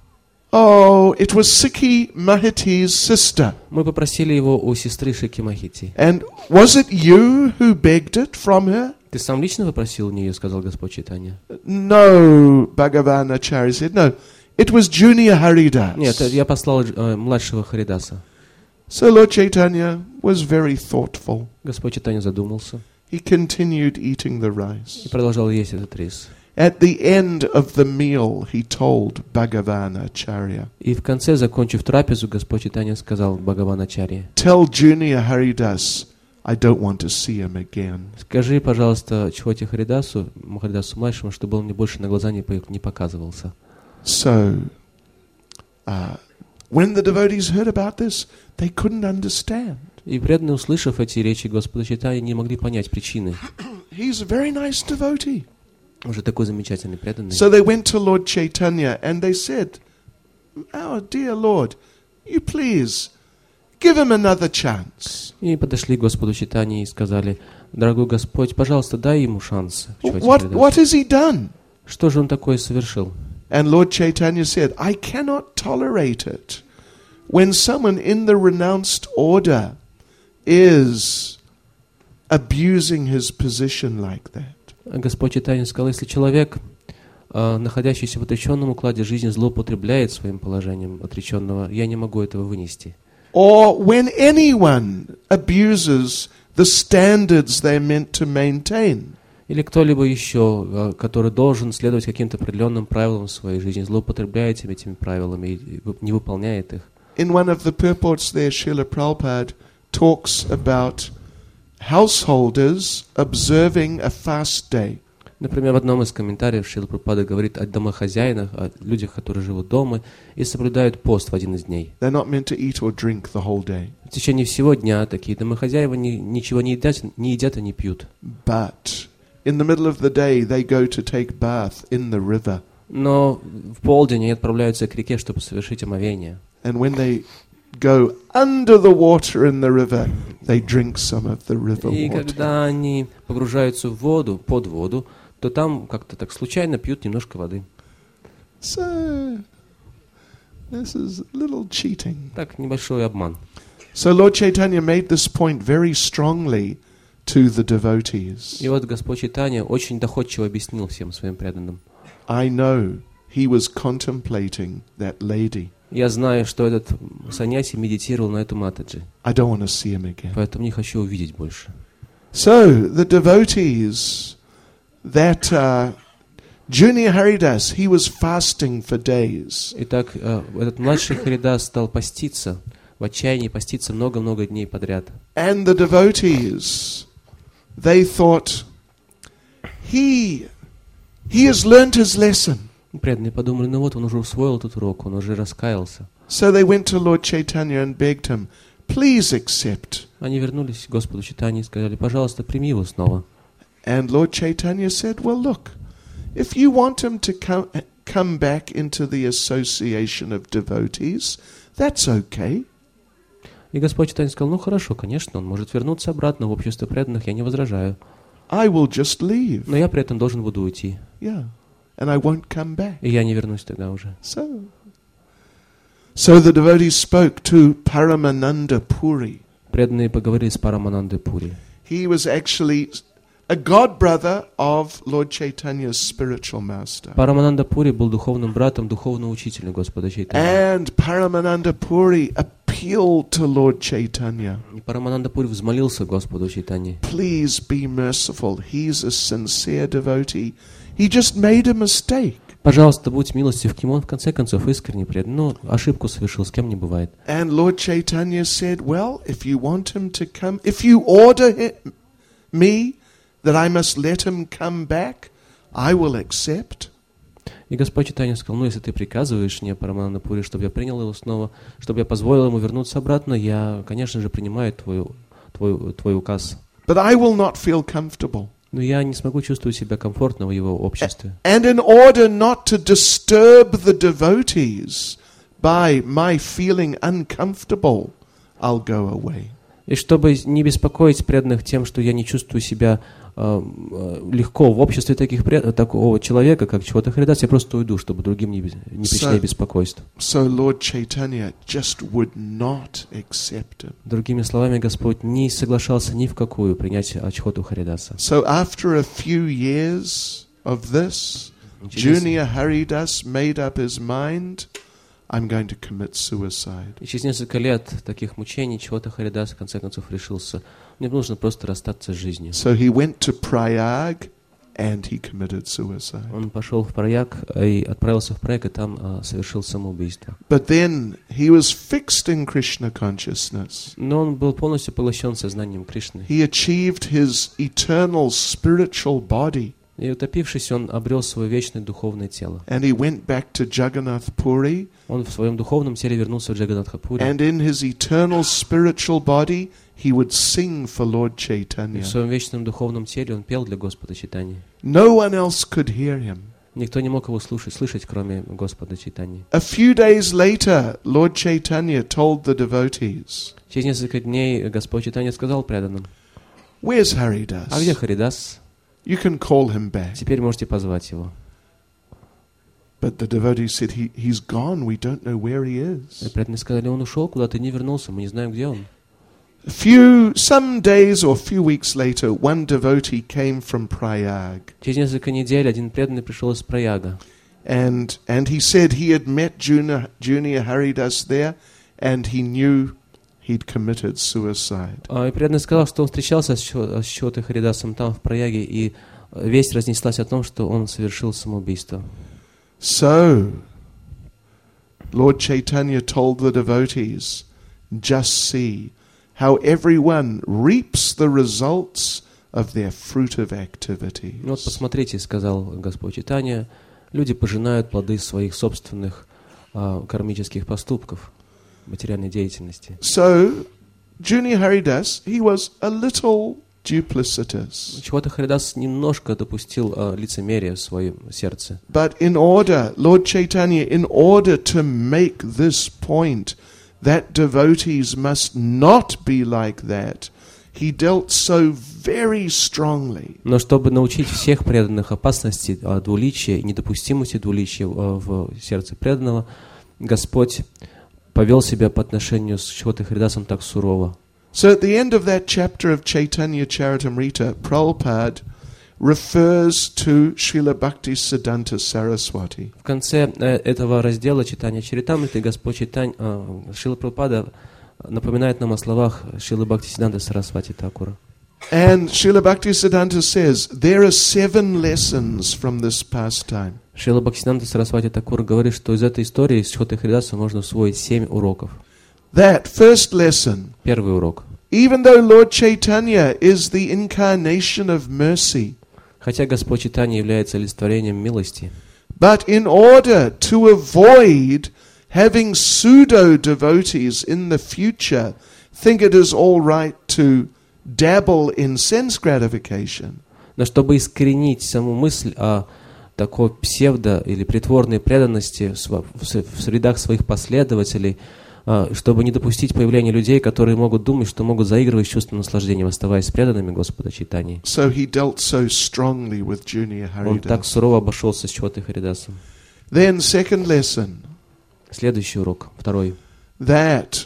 Oh, it was Sikhi Mahiti's sister. Мы попросили его у сестры Шики Махити. And was it you who begged it from her? Ты сам лично попросил у нее, сказал Господь Чайтанья. No, Bhagavan Acharya said, no, it was Junior Haridas. Нет, я послал младшего Харидаса. So Lord Chaitanya was very thoughtful. Господь Чайтанья задумался He continued eating the rice. и продолжал есть этот рис. At the end of the meal, he told Bhagavan Acharya, И в конце, закончив трапезу, Господь Чайтанья сказал Бхагавану Ачарье: tell Junior Haridas, I don't want to see him again. скажи, пожалуйста, Чхоте Харидасу, Харидасу младшему, чтобы он мне больше на глаза не показывался. So, when the devotees heard about this, they couldn't understand. И преданные, услышав эти речи Господа Чайтаньи, не могли понять причины. He's a very nice devotee. Уже такой замечательный преданный. So they went to Lord Chaitanya and they said, "Our dear Lord, you please give him another chance." И подошли к Господу Чайтаньи и сказали: дорогой Господь, пожалуйста, дай ему шанс. What has he done? Что же он такое совершил? And Lord Chaitanya said, I cannot tolerate it when someone in the renounced order is abusing his position like that. Господь Чайтанья сказал: если человек, находящийся в отреченном укладе жизни, злоупотребляет своим положением отреченного, я не могу этого вынести. Or when anyone abuses the standards they're meant to maintain. Или кто-либо еще, который должен следовать каким-то определенным правилам в своей жизни, злоупотребляет этими правилами и не выполняет их. In one of the purports there, Srila Prabhupada talks about householders observing a fast day. Например, в одном из комментариев Шрила Прабхупада говорит о домохозяинах, о людях, которые живут дома и соблюдают пост в один из дней. They're not meant to eat or drink the whole day. В течение всего дня такие домохозяева ничего не едят и не пьют. But in the middle of the day, they go to take bath in the river. Но в полдень они отправляются к реке, чтобы совершить омовение. And when they go under the water in the river, they drink some of the river И water. когда они погружаются в воду, под воду, то там как-то так случайно пьют немножко воды. So, this is a little cheating. Так, небольшой обман. So Lord Chaitanya made this point very strongly to the devotees. И вот Господь Чайтанья очень доходчиво объяснил всем своим преданным. I know he was contemplating that lady. Я знаю, что этот саньяси медитировал на эту Матаджи, I don't want to see him again. поэтому не хочу увидеть больше. So, the devotees, that Junior Haridas, he was fasting for days. Итак, этот младший Харидас стал поститься, в отчаянии поститься много-много дней подряд. And the devotees, they thought, he has learned his lesson. Преданные подумали, ну вот он уже усвоил этот урок, он уже раскаялся. So they went to Lord Chaitanya and begged him, please accept. Они вернулись к Господу Чайтанье и сказали, пожалуйста, прими его снова. And Lord Chaitanya said, well, look, if you want him to come back into the association of devotees, that's okay. И Господь Чайтанья сказал, ну хорошо, конечно, он может вернуться обратно в общество преданных, я не возражаю. I will just leave. Но я при этом должен буду уйти. Yeah. And I won't come back. И я не вернусь тогда уже. So the devotees spoke to Paramananda Puri. Преданные поговорили с Параманандой Пури. He was actually a god brother of Lord Chaitanya's spiritual master. Парамананда Пури был духовным братом духовного учителя Господа Чайтаньи. And Paramananda Puri appealed to Lord Chaitanya. И Парамананда Пури взмолился Господу Чайтаньи. Please be merciful. He's a sincere devotee. He just made a mistake. Пожалуйста, будь милостив к нему, он в конце концов искренне предан, но ошибку совершил, с кем не бывает. And Lord Chaitanya said, well, if you want him to come, if you order me that I must let him come back, I will accept. И Господь Чайтанья сказал, ну если ты приказываешь мне, Парамананда Пури, чтобы я принял его снова, чтобы я позволил ему вернуться обратно, я, конечно же, принимаю твой указ. But I will not feel comfortable. Но я не смогу чувствовать себя комфортно в его обществе. And in order not to disturb the devotees by my feeling uncomfortable, I'll go away. И чтобы не беспокоить преданных тем, что я не чувствую себя легко в обществе такого человека, как Чхота Харидас, я просто уйду, чтобы другим не причинять беспокойство. So Lord Chaitanya just would not accept him. Другими словами, Господь не соглашался ни в какую принять Чхоту Харидаса. So after a few years of this, Junior Haridas made up his mind, I'm going to commit suicide. И через несколько лет таких мучений Чхота Харидас в конце концов решился, мне нужно просто расстаться с жизнью. So he went to Prayag and he committed suicide. Он пошел в Праяг и отправился в Праяг, и там совершил самоубийство. But then he was fixed in Krishna consciousness. Но он был полностью поглощен сознанием Кришны. He achieved his eternal spiritual body. И утопившись, он обрел свое вечное духовное тело. And he went back to Jagannath Puri. Он в своем духовном теле вернулся в Джаганатхапури. And in his eternal spiritual body, he would sing for Lord И Chaitanya. в своем вечном духовном теле он пел для Господа Чайтаньи. No one else could hear him. Никто не мог его слышать, кроме Господа Чайтаньи. A few days later, Lord Chaitanya told the devotees, Через несколько дней Господь Чайтанья сказал преданным: "Where's Haridas? а где Харидас? You can call him back." Теперь можете позвать его. But the devotees said, he's gone. We don't know where he И is. преданные сказали: он ушел куда-то, не вернулся, мы не знаем, где он. Some days or few weeks later, one devotee came from Prayag. Через несколько недель один преданный пришел из Праяга. And he said he had met Junior Haridas there, and he knew he'd committed suicide. И преданный сказал, что он встречался с Чхотой Харидасом там, в Праяге, и весть разнеслась о том, что он совершил самоубийство. So, Lord Chaitanya told the devotees, just see how everyone reaps the results of their fruitive activities. Вот посмотрите, сказал Господь Чайтанья, люди пожинают плоды своих собственных кармических поступков, материальной деятельности. So, Junior Haridas, he was a little duplicitous. Чхота Харидас немножко допустил лицемерие в своем сердце. But in order, Lord Chaitanya, in order to make this point that devotees must not be like that, he dealt so very strongly. Но чтобы научить всех преданных опасности двуличия и недопустимости двуличия в сердце преданного, Господь повел себя по отношению с Чхотой Харидасом так сурово. So at the end of that chapter of Chaitanya Charitamrita, Prabhupada refers to Srila Bhaktisiddhanta Saraswati. В конце этого раздела читания Чаритамриты Господь Шрила Прабхупада напоминает нам о словах Шрилы Бхактисиддханты Сарасвати Такура. And Srila Bhaktisiddhanta says, there are 7 lessons from this pastime. Шрила Бхактисиддханта Сарасвати Такур говорит, что из этой истории с Чхотой Харидасом можно усвоить 7 уроков. That first lesson, Первый урок. even though Lord Chaitanya is the incarnation of mercy, Хотя Господь Чайтанья является олицетворением милости, but in order to avoid having pseudo-devotees in the future think it is all right to dabble in sense gratification, но чтобы искоренить саму мысль о такой псевдо- или притворной преданности в рядах своих последователей, чтобы не допустить появления людей, которые могут думать, что могут заигрывать с чувством наслаждения, оставаясь преданными Господа Чайтаньи. so he dealt so strongly with Junior Он так Haridas. сурово обошелся с Чхотой Харидасом. Then second lesson, Следующий урок, второй. that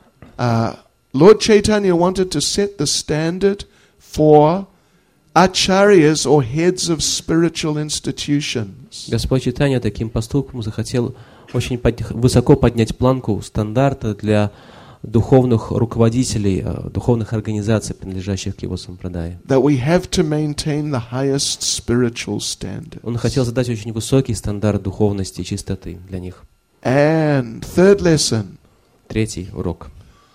Lord Chaitanya wanted to set the standard for acharyas or heads of spiritual institutions. Господь Чайтанья таким поступком захотел очень высоко поднять планку стандарта для духовных руководителей, духовных организаций, принадлежащих к его сампрадае. That we have to maintain the highest spiritual standard. Он хотел задать очень высокий стандарт духовности и чистоты для них. And third lesson, Третий урок.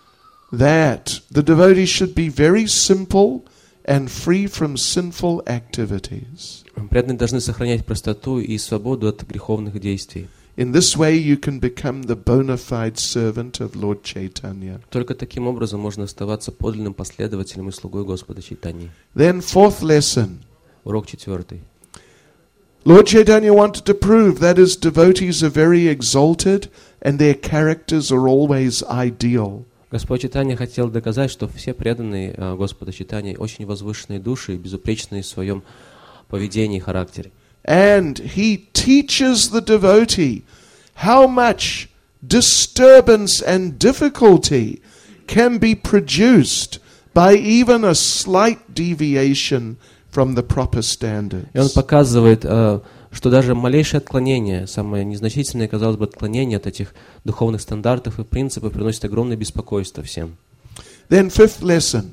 that the devotees should be very simple and free from sinful activities. Преданные должны сохранять простоту и свободу от греховных действий. In this way you can become the bona fide servant of Lord Chaitanya. Только таким образом можно оставаться подлинным последователем и слугой Господа Чайтаньи. Then fourth lesson, Урок четвертый. Lord Chaitanya wanted to prove that his devotees are very exalted and their characters are always ideal. Господь Чайтанья хотел доказать, что все преданные Господа Чайтаньи очень возвышенные души и безупречные в своем поведении и характере. And he teaches the devotee how much disturbance and difficulty can be produced by even a slight deviation from the proper standards. И он показывает, что даже малейшее отклонение, самое незначительное, казалось бы, отклонение от этих духовных стандартов и принципов приносит огромное беспокойство всем. Then fifth lesson,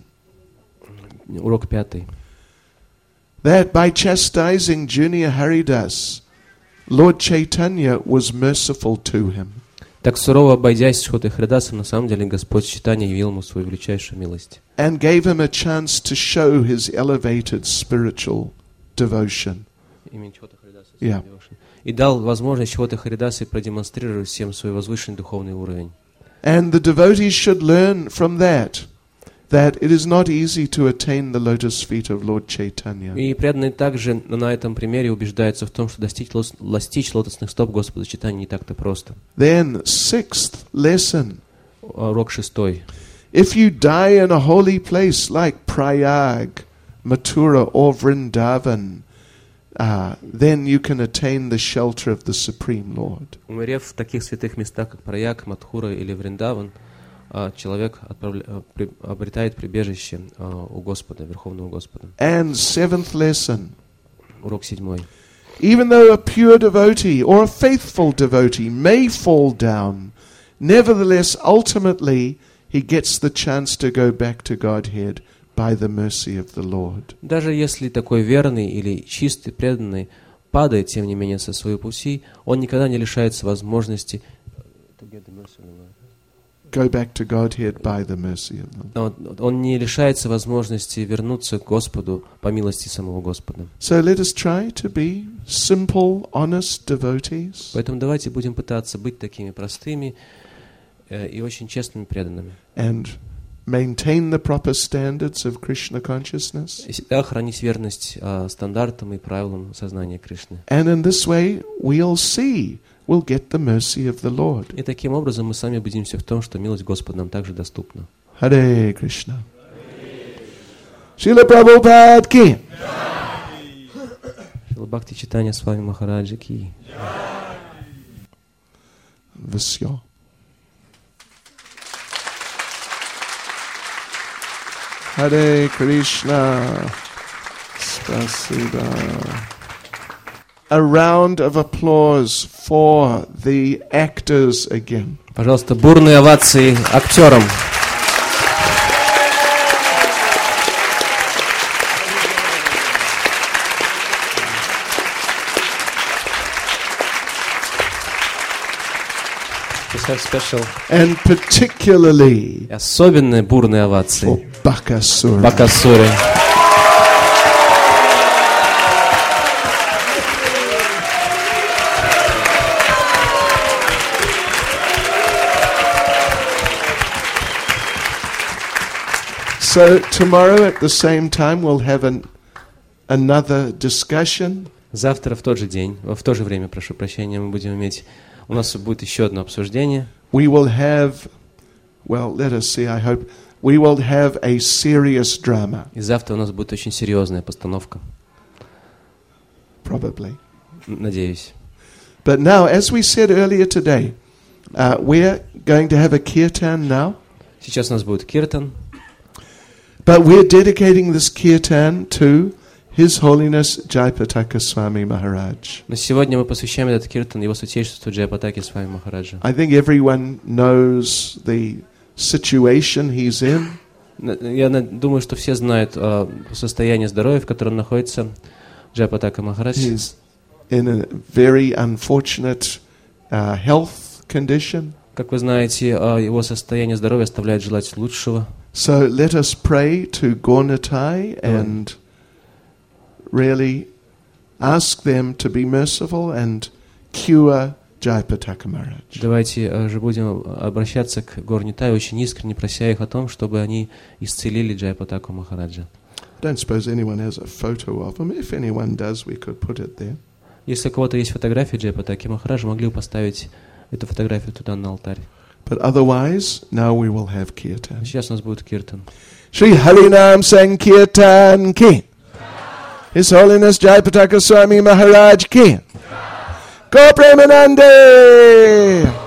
Урок пятый. that by chastising Junior Haridas, Lord Chaitanya was merciful to him. Так сурово обойдясь с Чхотой Харидасом, на самом деле Господь Чайтанья явил ему свою величайшую милость. And gave him a chance to show his elevated spiritual devotion. Yeah. И дал возможность Чхоте Харидасу продемонстрировать всем свой возвышенный духовный уровень. And the devotees should learn from that it is not easy to attain the lotus feet of Lord Chaitanya. И преданные также на этом примере убеждаются в том, что достичь лотосных стоп Господа Чайтаньи не так-то просто. Then sixth lesson, Урок шестой. if you die in a holy place like Prayag, Mathura or Vrindavan, then you can attain the shelter of the Supreme Lord. Умерев в таких святых местах, как Праяг, Мадхура или Вриндаван, человек обретает прибежище у Господа, Верховного Господа. And seventh lesson, Урок седьмой. even though a pure devotee or a faithful devotee may fall down, nevertheless, ultimately, he gets the chance to go back to Godhead by the mercy of the Lord. Даже если такой верный или чистый, преданный падает, тем не менее, со своего пути, он никогда не лишается возможности go back to Godhead by the mercy of the Lord. Но он не лишается возможности вернуться к Господу по милости самого Господа. So let us try to be simple, honest devotees. Поэтому давайте будем пытаться быть такими простыми и очень честными преданными. And maintain the proper standards of Krishna consciousness. И всегда хранить верность стандартам и правилам сознания Кришны. And in this way we'll get the mercy of the Lord. И таким образом мы сами убедимся в том, что милость Господа нам также доступна. Hare Krishna. Srila Prabhupada ki. Шрила Бхакти Чайтанья Свами Махараджа ки. Visyo. Hare Krishna. Spasiba. A round of applause for the actors again. Пожалуйста, бурные овации актерам. And particularly особенные бурные овации for Bakasura. Бакасуре. So tomorrow at the same time we'll have another discussion. Завтра в тот же день, в то же время, прошу прощения, мы будем иметь, у нас будет еще одно обсуждение. We will have, well, let us see, I hope, we will have a serious drama. И завтра у нас будет очень серьезная постановка. Probably. Надеюсь. But now, as we said earlier today, we're going to have a kirtan now. Сейчас у нас будет киртан. But we're dedicating this kirtan to His Holiness Jayapataka Swami Maharaj. Но сегодня мы посвящаем этот киртан Его Святейшеству Джайапатаке Свами Махараджа. I think everyone knows the situation he's in. Я думаю, что все знают состояние здоровья, в котором находится Джайапатака Махарадж. He's in a very unfortunate health condition. Как вы знаете, его состояние здоровья оставляет желать лучшего. So let us pray to Gornatai and really ask them to be merciful and cure Jayapataka Maharaj. Давайте же будем обращаться к Горнитай, очень искренне прося их о том, чтобы они исцелили Джайапатаку Махараджа. I don't suppose anyone has a photo of him. If anyone does, we could put it there. Если у кого-то есть фотография Джайапатаки Махараджа, могли бы поставить эту фотографию туда на алтарь. But otherwise, now we will have kirtan. Сейчас у нас будет киртан. Shri Harinam Sankirtan ki. His Holiness Jayapataka Swami Maharaj ki. Go Premanande!